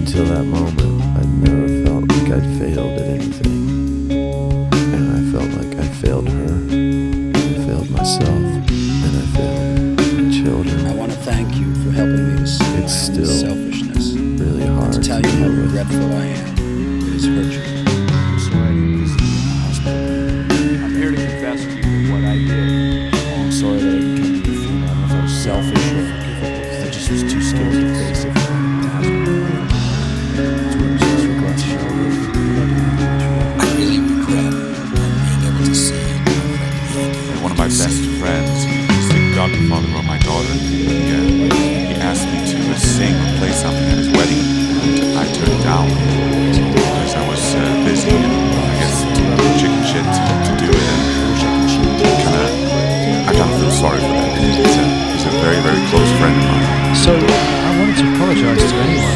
Until that moment, I'd never felt like I'd failed at anything. And I felt like I failed her, I failed myself, and I failed my children. I want to thank you for helping me to see It's my still own selfishness. really hard To tell to you how deal with. regretful I am. It has hurt you. I'm sorry I didn't visit you in the hospital. I'm here to confess to you what I did. I'm sorry that I became a defeat. I don't know if I was selfish or I just was too scared to face it. I really regret not being able to see my friend Ian. One of my best friends, he's the godfather of my daughter. He asked me to sing or play something at his wedding. I turned it down because I was busy and I guess chicken shit to do it. And I kind of feel sorry for that. He's a very, very close friend of mine. So I wanted to apologise to anyone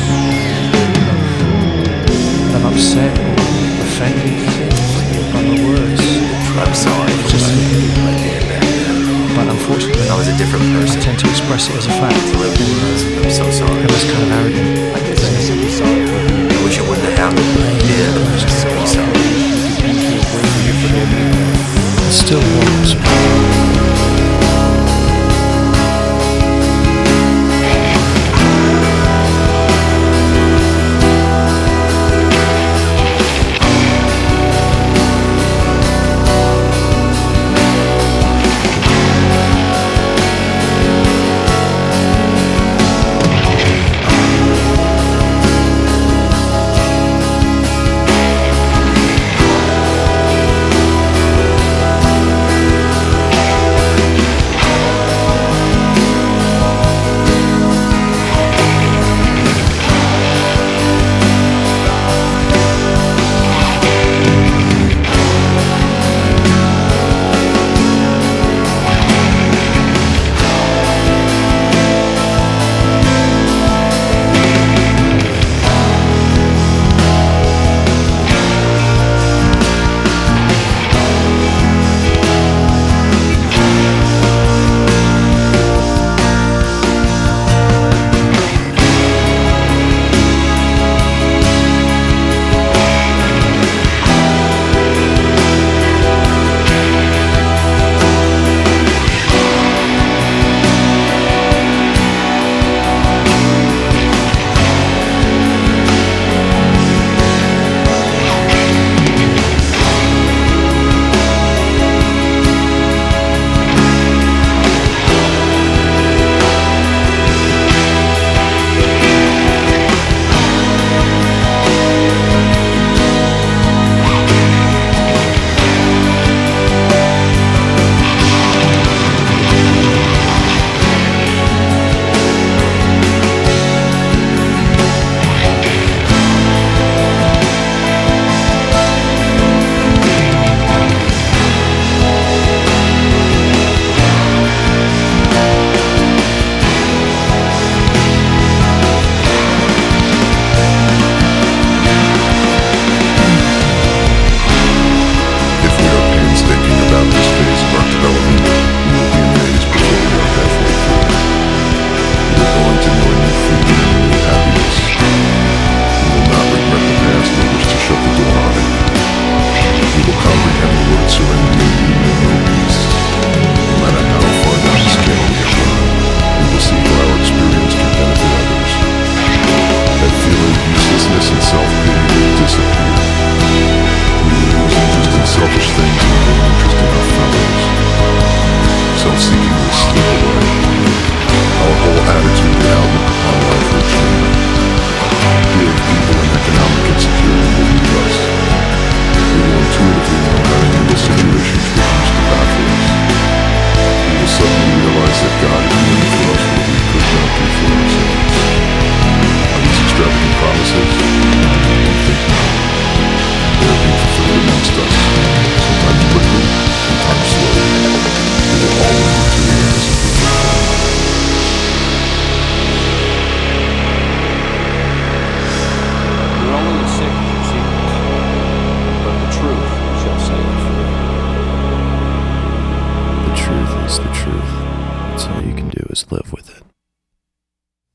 that I've upset or offended by my words. I'm sorry for Just what I did right there and then. But unfortunately, I was a different I person. tend to express it as a fact. I really was. I'm so sorry. And that's kind of arrogant.